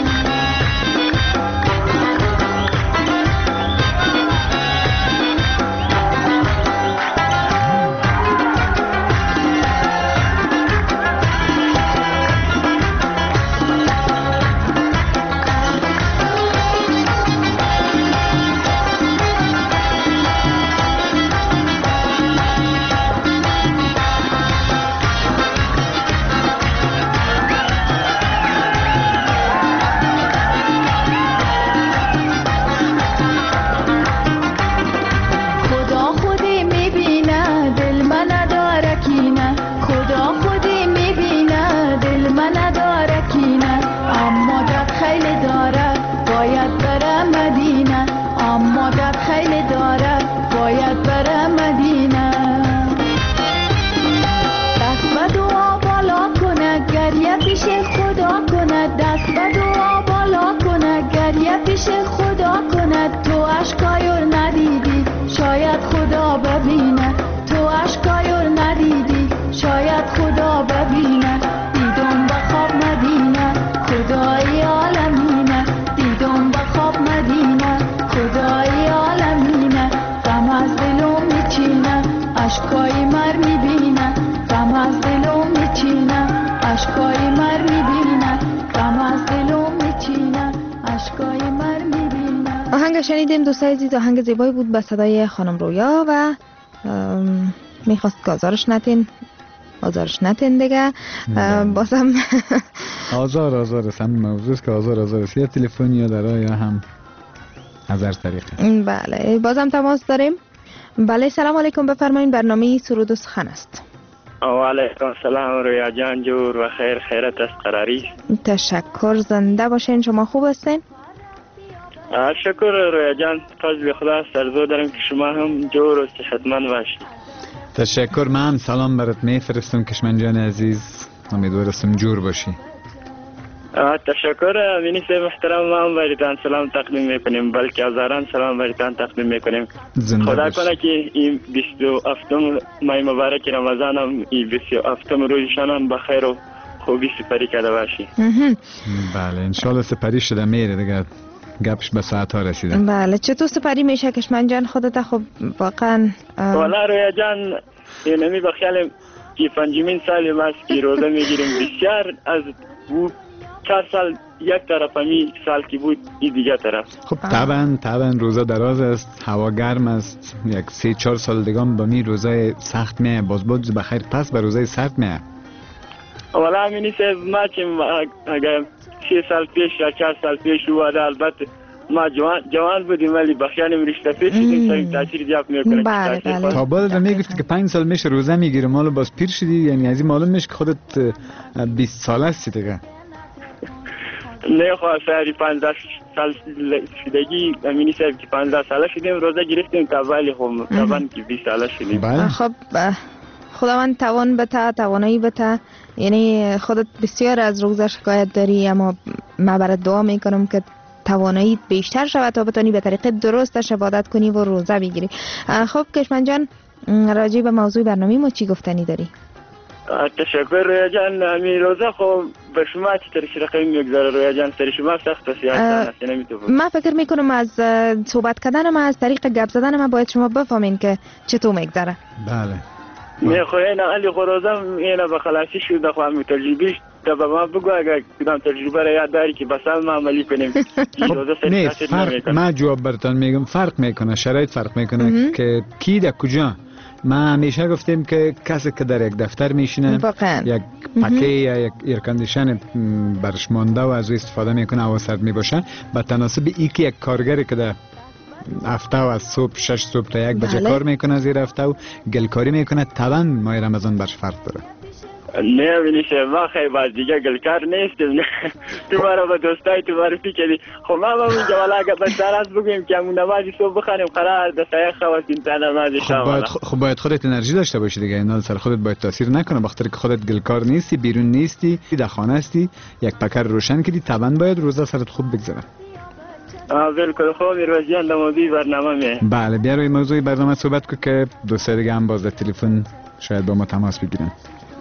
شنیدیم دوستای عزیز آهنگ زیبایی بود به صدای خانم رویا و میخواست که آزارش نتین آزارش نتین دیگه. بازم آزار آزار است، هم موضوع است که آزار آزار است، یا تلفن یا درا یا هم از هر طریقه. بله بازم تماس داریم. بله سلام علیکم، بفرمایید، برنامه سرود و سخن است. و علیکم السلام رویا جان، جور و خیر خیرت است قراری. تشکر، زنده باشین. شما خوب هستین؟ شکر رویا جان، فضل خدا است. آرزو دارم که شما هم جور و صحتمند باشید. تشکر. من سلام برات میفرستم کشمن جان عزیز، امیدوارم جور باشی. تشکر امینی صاحب محترم، ما هم بایدان سلام تقدیم میکنیم، بلکه هزاران سلام بایدان تقدیم میکنیم. خدا کنه که این بیست و هفتم ماه مبارک رمضان هم این بیست و هفتم روزشان هم بخیر و خوبی سپری کرده باشی. بله انشالله سپری شده میره دیگه، گپش به ساعت ها رسیده. بله چطور سپری میشه کشمن جان خودت؟ خب واقعا والا رویا جان اینمی بخیال که پنجمین سال ماست که روزه میگیریم، بسیار از او چهار سال یک طرف همی سال که بود این دیگه طرف. خب طبعا طبعا روزه دراز است، هوا گرم است، یک سه چهار سال دیگه با می روزه سخت میه، باز باز بخیر پس به روزه سخت میه. والا امینی صاحب ما چه اگر سه سال پیش یا چهار سال پیش واده البته ما جوان جوان بودیم ولی بخیانیم رشته پیش شدیم سریم تاثیر زیاد میکنه. بله بله. تا بعد را میگفتی که پنج سال میشه روزه میگیری، مالو باز پیر شدی، یعنی از این معلوم میشه که خودت بیست ساله هستی دیگه. نه خواه سری پانزده سال شدگی امینی صاحب که پانزده ساله شدیم روزه گرفتیم تا ولی خب طبعا که بیست ساله شدیم. خب خداوند توان بته، توانایی بته، یعنی خودت بسیار از روزه شکایت داری، اما من برات دعا میکنم که توانایی بیشتر شود تا بتونی به طریق درستش عبادت کنی و روزه بگیری. خب کشمن جان راجع به موضوع برنامه ما چی گفتنی داری؟ تشکر رویا جان. همین روزه خب به شما چطور رقمی میگذاره رویا جان؟ سر شما سخت است یا نمیتونم؟ من فکر میکنم از صحبت کردن ما، از طریق گپ زدن ما باید شما بفهمین که چطور میگذره. بله نه خو اینا علی خروزم اینا به خلاصی شده، خو هم تجربیش تا به ما بگو اگر کدام تجربه را یاد داری که بس ما عملی کنیم. نه فرق، ما جواب براتون میگم فرق میکنه، شرایط فرق میکنه که کی در کجا. ما همیشه گفتیم که کسی که در یک دفتر میشینه یک پکه یا یک ایر کاندیشن برش مانده و از استفاده میکنه، هوا سرد میباشه، به تناسب ای که یک کارگری که در هفته و از صبح شش صبح تا یک بجه کار میکنه زیر هفته و گلکاری میکنه، طبعا ماه رمضان برش فرق داره. نه بینیشه ما خیلی باز دیگه گلکار نیستیم. تو ما را به دوستای تو معرفی کردی. خب ما با اونجا والا اگر بسر از بگویم که همون نمازی صبح بخانیم قرار دسته یک خواسیم تا نمازی شام. خب باید, خب باید خودت انرژی داشته باشی دیگه، اینا سر خودت باید تاثیر نکنه، بخاطر که خودت گلکار نیستی، بیرون نیستی، در خانه هستی، یک پکر روشن کردی، طبعا باید روزه سرت خوب بگذره. آه بالکل. خوب میروزیان در موضوع برنامه می. بله بیا روی موضوع برنامه صحبت کن که دوستا دیگه هم باز در تلفن شاید با ما تماس بگیرن.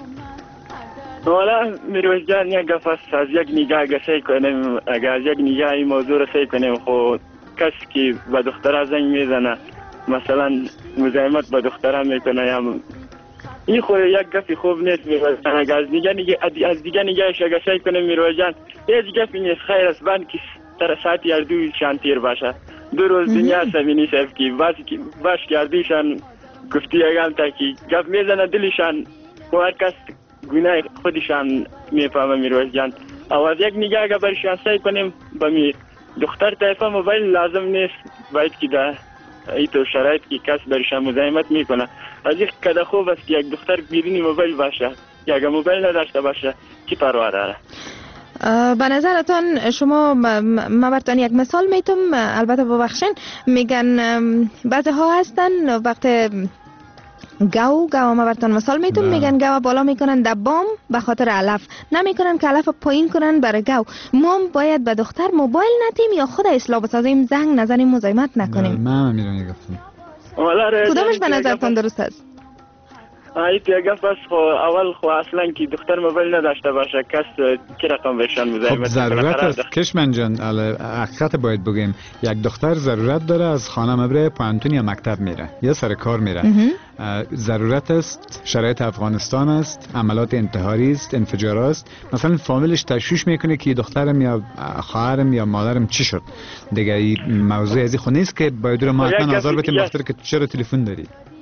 والا میروز جان یک گفت از یک نگاه اگر سعی کنیم، اگر از یک نگاه این موضوع را سعی کنیم، خب کسی که به دختره زنگ میزنه مثلا مزاحمت به دختره میکنه یا این خود یک گفی خوب نیست. میروز جان اگر از دیگه نگاه از دیگه نگاهش اگر سعی کنیم میروز جان هیچ گفی نیست، خیر است بند که تر ساعت یاردو شانتیر باشه. دو روز دنیا سمینی صرف که باش کردیشان گفتی اگم تا که گف میزنه دلشان و هر کس گناه خودشان میفهمه میروز جان. آواز یک نگاه اگر برشان سعی کنیم با می دختر طیفه موبایل لازم نیست، باید که در ایتو شرایط که کس برشان مزاحمت میکنه از یک کده خوب است که یک دختر بیرونی موبایل باشه یا اگر موبایل نداشته باشه چی پروا داره. به نظرتان شما، من براتون یک مثال میتونم، البته ببخشین، میگن بعضی ها هستن وقت گاو گاو ما براتون مثال میتونم، میگن گاو بالا میکنن در بام به خاطر علف، نمیکنن که علف پایین کنن برای گاو. ما باید به دختر موبایل ندیم یا خود اصلاح بسازیم، زنگ نزنیم، مزاحمت نکنیم؟ من میرم گفتم کدامش به نظرتان درست است؟ ایت یک گفت خو اول خو اصلا که دختر موبایل نداشته باشه کس که رقم بهشان مزاحمت. خب ضرورت است کشمن جان، حقیقت باید بگیم یک دختر ضرورت داره از خانه مبره پانتون یا مکتب میره یا سر کار میره. ضرورت است، شرایط افغانستان است، عملات انتحاری است، انفجار است، مثلا فامیلش تشویش میکنه که دخترم یا خواهرم یا مادرم چی شد دیگه. این موضوع ازی خو نیست که باید رو ما حتما آزار بتیم بخاطر که چرا تلفن داری.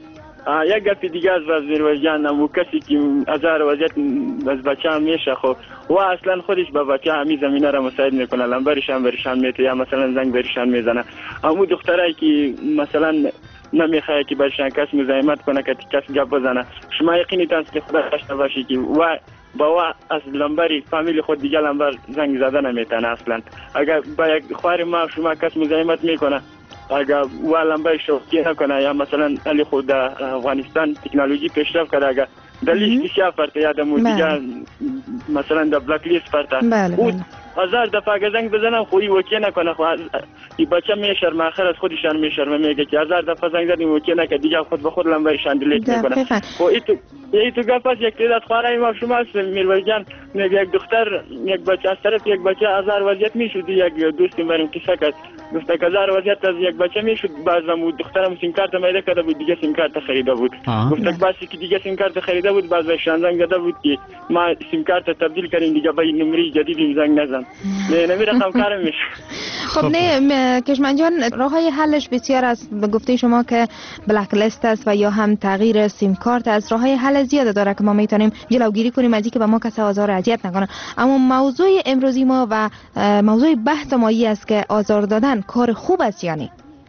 یک گپ دیگه از وزیر جان، اون کسی که هزار وضعیت از بچه هم میشه خب و اصلا خودش به بچه همین زمینه را مساعد میکنه، لنبرش هم برشان میته یا مثلا زنگ برشان میزنه. اما دخترایی که مثلا نمیخواه که برشان کس مزاحمت کنه که کس گپ بزنه، شما یقینتان که خدا داشته باشی که و با و از لنبری فامیل خود دیگه لنبر زنگ زده نمیتونه اصلا. اگر با یک خوار ما شما کس مزاحمت میکنه، اگر و لنبر شوکی نکنه یا مثلا علی خود افغانستان تکنولوژی پیشرفت کرده، اگر دلیل کسی فرته یا دمو دیگه مثلا در بلاک لیست فرته او هزار دفعه اگر زنگ بزنم خوی وکی نکنه، خو این بچه میشرم آخر از خودشان میشرم، میگه که هزار دفعه زنگ زدیم وکی نکنه دیگه خود به خود لنبرشان دیلیت میکنه. خب این تو ای تو گپ است یک تعداد خوارای ما شما است میروز جان، میگه یک دختر یک بچه از طرف یک بچه هزار وضعیت میشد، یک دوستی مریم کیسه کرد گفت که هزار وضعیت از یک بچه میشد، بعضم دخترم سیم کارت میده کرده بود دیگه سیم کارت خریده بود، گفت که باسی که دیگه سیم کارت خریده بود باز بهشان زنگ زده بود که ما سیم کارت تبدیل کردیم دیگه با نمره جدید زنگ نزن، نه نمی رقم کارم میشه. خب نه کشمن جان، راه های حلش بسیار است، به گفته شما که بلک لیست است و یا هم تغییر سیم کارت است، راه های حل زیاده داره که ما میتونیم جلوگیری کنیم از اینکه به ما کسی آزار و اذیت نکنه. اما موضوع امروزی ما و موضوع بحث ما این است که آزار دادن کار خوب است یعنی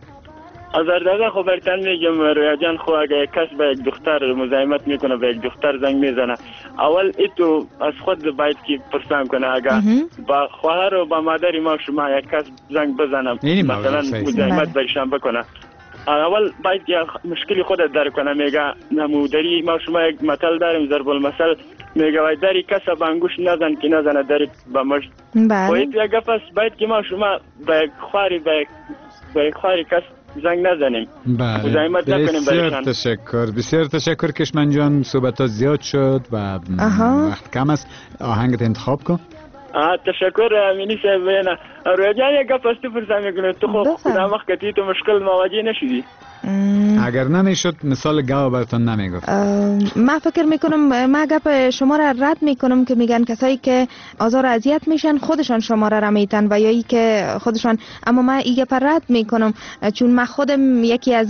آزار دادن. خب برتن میگم رویا جان، خب اگه کس به یک دختر مزاحمت میکنه به یک دختر زنگ میزنه، اول ایتو از خود باید که پرسان کنه، اگه با خواهر و با مادر ما شما یک کس زنگ بزنم مثلا مزاحمت برشان بکنه، اول باید که مشکلی خودت در کنه. میگه نموداری ما شما یک مثل داریم ضرب المثل، میگه وای داری کس به انگوش نزن که نزنه داری به مشت. و ایتو یک گپ است باید که ما شما به یک خواهری به یک خواهری کس زنگ نزنیم، مزاحمت نکنیم. بسیار تشکر، بسیار تشکر کشمن جان، صحبت ها زیاد شد و وقت کم است، آهنگت انتخاب کن. آه تشکر امینی صاحب. نه رویا جان یک گپ است پرسان میکنه، تو خب خدا وقتی تو مشکل مواجه نشدی؟ اگر نمیشد مثال گاو براتون نمیگفت. من فکر میکنم من گپ شما را رد میکنم که میگن کسایی که آزار و اذیت میشن خودشان شما را میتن و یا ای که خودشان، اما من این گپ رد میکنم چون من خودم یکی از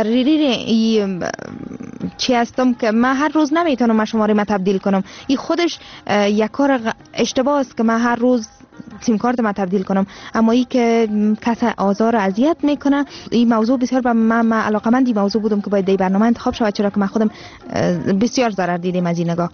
متضررین چی هستم که من هر روز نمیتونم من شماره ما تبدیل کنم. این خودش یک کار اشتباه است که من هر روز سیم کارت ما تبدیل کنم، اما ای که کس آزار و اذیت میکنه این موضوع بسیار به من, من علاقمند این موضوع بودم که باید این برنامه انتخاب شود، چرا که من خودم بسیار ضرر دیدم از این نگاه.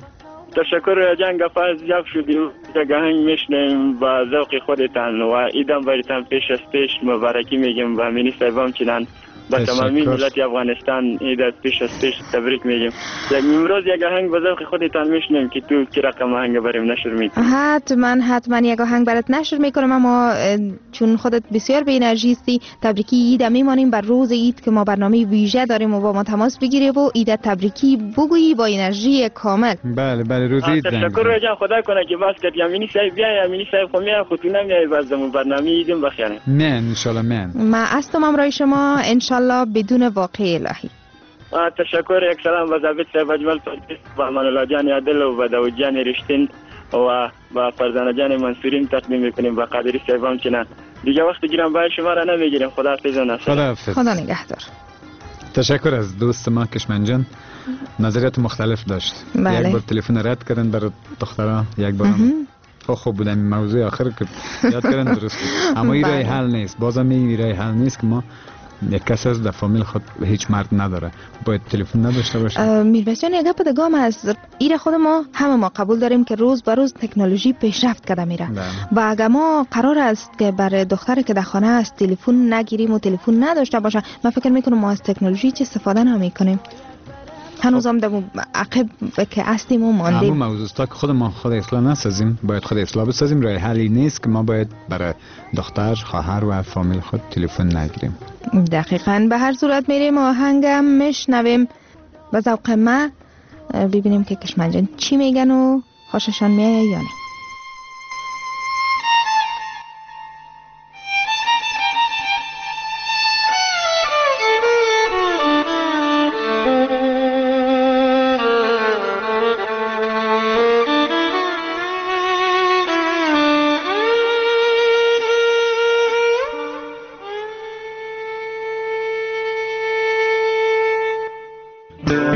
تشکر جان، گفت زیاد شدیم که گهنگ میشنیم با ذوق خودتان و ایدم بریتان پیش از پیش مبارکی میگیم و امینی صاحبم چنان با تمامی ملت افغانستان عید از پیش از پیش تبریک میگیم. یک امروز یک آهنگ به ذوق خودتان میشنیم که تو کی رقم آهنگ بریم نشر میکنیم. حتما حتما یک آهنگ برات نشر میکنم، اما چون خودت بسیار به انرژی هستی تبریکی عید میمانیم بر روز عید که ما برنامه ویژه داریم و با ما تماس بگیری و عید تبریکی بگویی با انرژی کامل. بله بله روز عید. تشکر جان، خدا کنه که باز که امینی صاحب بیا، امینی صاحب خو میاد خودتون میای بازم برنامه عیدم بخیر. من ان شاء الله من ما هستم امروی شما ان شاء الله بدون واقع الهی. تشکر، یک سلام به ضابط صاحب اجمل و امان الله جان عادل و داود جان رشتین و با فرزانه جان منصورین تقدیم میکنیم و قادری صاحب هم چنان. دیگه وقت گیرم باید شما را نمیگیریم. خدا حافظ و نصر. خدا حافظ. خدا نگهدار. تشکر از دوست ما کشمن جان، نظریات مختلف داشت. بله. یک بار تلفن رد کردن برای دخترها، یک بار خب خوب بودم این موضوع آخر که یاد کردن درست بود. اما این رای حل نیست، بازم این رای حل نیست که ما یک کس از در فامیل خود هیچ مرد نداره باید تلفن نداشته باشه. میربسیان یک گپ دیگه است، ایره خود ما همه ما قبول داریم که روز به روز تکنولوژی پیشرفت کرده میره و اگر ما قرار است که برای دختری که در خانه است تلفن نگیریم و تلفن نداشته باشه، من فکر میکنم ما از تکنولوژی چه استفاده نمیکنیم. هنوز هم در عقب که هستیم و ماندیم. همون موضوع است تا که خود ما خود اصلاح نسازیم باید خود اصلاح بسازیم. راه حلی نیست که ما باید برای دختر، خواهر و فامیل خود تلفن نگیریم. دقیقاً. به هر صورت میریم آهنگم میشنویم به ذوق ما، ببینیم که کشمن جان چی میگن و خوششان میاد یا نه. Yeah.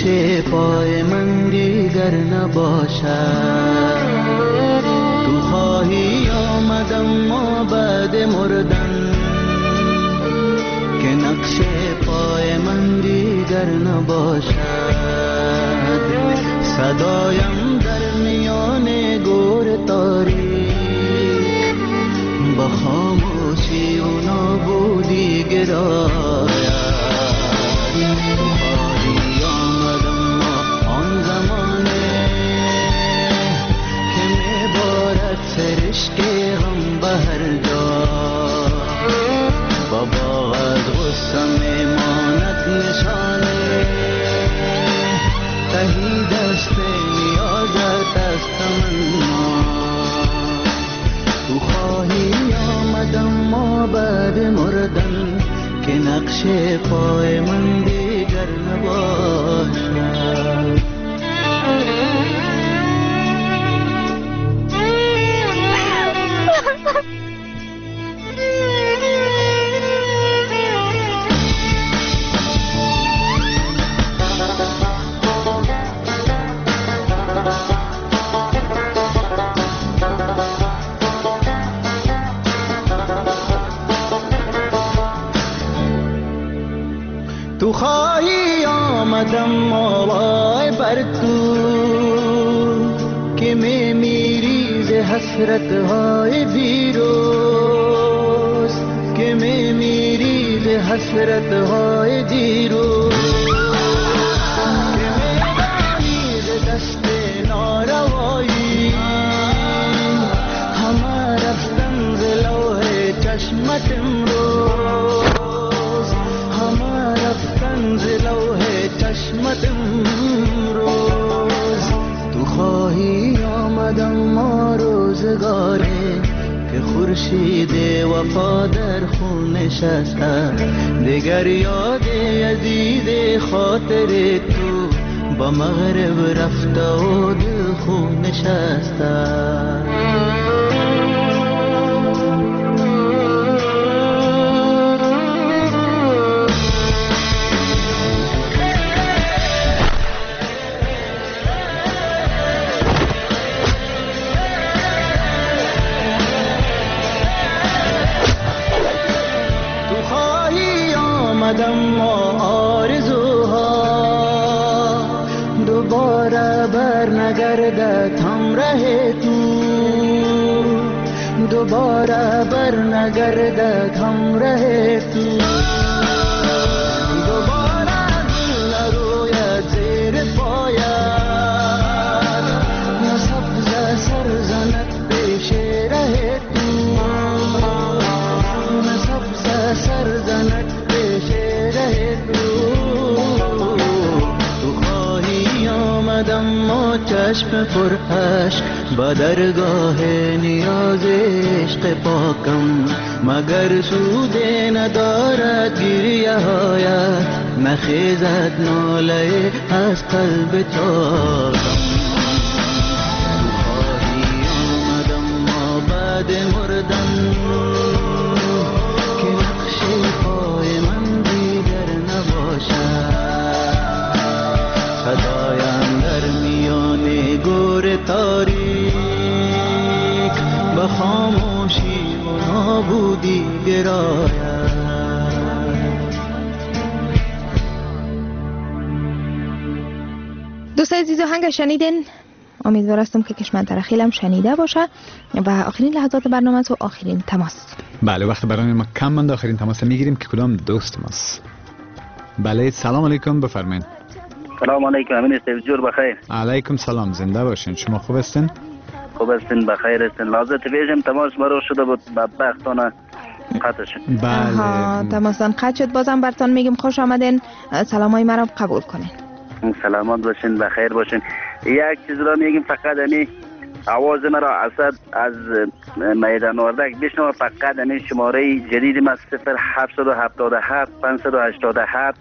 نقش پای من دیگر نباشد. تو خواهی آمدم ما بعد مردن که نقش پای من دیگر نباشد. صدایم در میان گور تاریک با خاموشی و نابودی گراید. خواهی آمدم ما آن زمانه که میبارد سرشک غم به هر جا. بابا از غصه میماند نشانه تهی دست نیازت از تمنا. تو خواهی آمدم ما بعد مردن که نقش پای من دیگر نباشد. تو خواهی آمدم ما وای بر تو که می میری ز حسرت های دیروز، که می میری ز حسرت های دیروز. که می دانی ز دست ناروایی همه رفتن ز لوح چشمت امروز، همه رفتن ز لوح چشمت امروز. تو خواهی آمدم ما روزگاره که خورشید وفا در خون نشسته. دیگر یاد عزیز خاطر تو با مغرب رفته و دل خون نشسته. آمدم ما آرزوها دوباره بر نگردد همراه تو، دوباره بر نگردد همراه تو. دوباره گل نروید زیر پایت، نه سبز سر زند پیش ره تو، نه سبز سر زند آمدم ما چشم پر عشق با درگاه نیاز عشق پاکم. مگر سود ندارد گریه هایت، نخیزد ناله از قلب تاکم. تو خواهی آمدم ما بعد مردن که نقش پای من دیگر نباشد. صدایم در میان گور تاریک به خاموشی و نابودی گراید. دوستان عزیز آهنگ شنیدین، امیدوار هستم که کشمن ترخیلم شنیده باشه و آخرین لحظات برنامه تو آخرین تماس. بله وقت برنامه ما کم مونده، آخرین تماس میگیریم که کدام دوست ماست. بله سلام علیکم، بفرمایید. سلام علیکم، امین است، جور بخیر. علیکم سلام، زنده باشین. شما خوب هستین؟ خوب هستین، بخیر هستین. لازم تفیجم تماس مرو شده بود، بدبختانه قطع شد. بله تماسان قطع شد. بازم برتان میگم خوش آمدین، سلامای مرا قبول کنین. سلامت باشین، بخیر باشین. یک چیز را میگیم فقط یعنی آواز مرا اسد از میدان وردک بشنو. فقط یعنی شماره جدید ما صفر هفت هفت هفت پنج هشت هفت.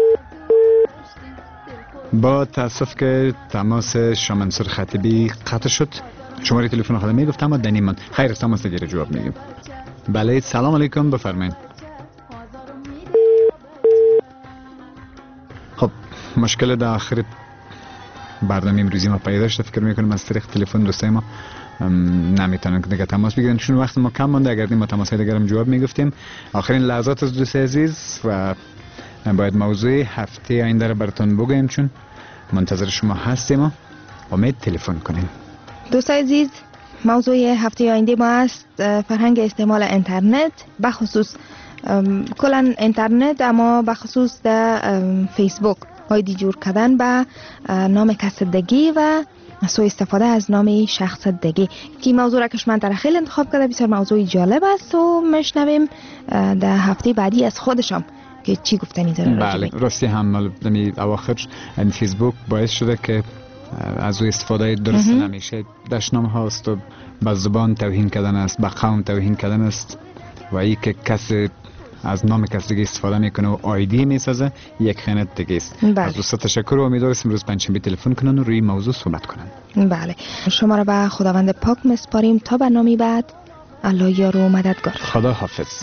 با تاسف که تماس شاه منصور خطیبی قطع شد. شماره تلفن خودم میگفتم اما دنی من خیر تماس دیگه جواب میگیم. بله سلام علیکم، بفرمایید. خب مشکل در آخر برنامه امروزی ما پیدا شده. فکر میکنم از طریق تلفن دوستای ما نمیتونن که دیگه تماس بگیرن چون وقت ما کم مونده. اگر ما تماس های دیگر هم جواب میگفتیم. آخرین لحظات از دوست عزیز و باید موضوع هفته آینده رو براتون بگویم چون منتظر شما هستیم و امید تلفن کنیم. دوست عزیز موضوع هفته آینده ما است فرهنگ استعمال اینترنت، بخصوص کلا اینترنت اما بخصوص در فیسبوک آیدی جور کردن به نام کسدگی و سوء استفاده از نام شخصدگی که موضوع را کشمن در خیلی انتخاب کرده. بسیار موضوع جالب است و میشنویم در هفته بعدی از خودشم که چی گفتنی داره. بله راستی هم دمی اواخر این فیسبوک باعث شده که از او استفاده درست نمیشه. دشنام هاست و به زبان توهین کردن است، به قوم توهین کردن است و ای که کسی از نام کسی دیگه استفاده میکنه و آیدی میسازه یک خیانت دیگه است. بله. از دوستا تشکر و امیدوارم امروز پنجشنبه تلفن کنن و روی موضوع صحبت کنن. بله شما را به خداوند پاک میسپاریم تا برنامه بعد. الله یار و مددگار. خدا حافظ.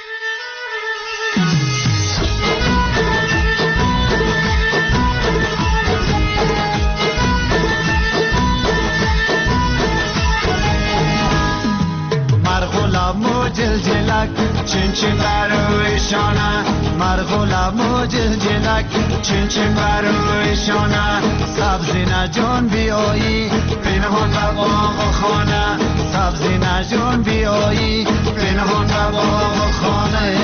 مرغولم جلجلک چین چین برویشانه، مرغولم جلجلک چین چین برویشانه، سبزی نجان بیایی پنهان به باغ خانه، سبزی نجان بیایی پنهان به باغ خانه.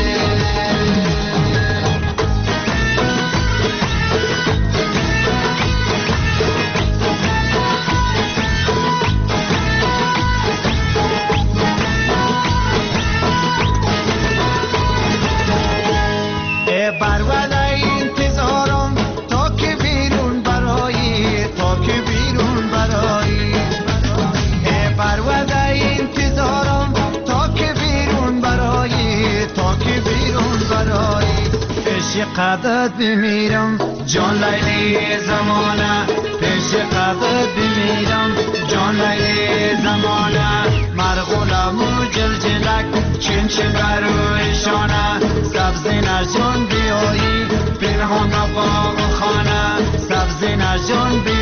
برول انتظارم تا که بیرون برایی، تا که بیرون برایی، برول انتظارم تا که بیرون برایی، تا که بیرون برایی. پیش قدرت بمیرم جان لیلی زمانه، پیش قدرت بمیرم جان لیلی زمانه، مرغولم و جلجلک چین چین برویشانه، سبزی نجان بیایی پنهان باغ خانه، سبزی نجان بیایی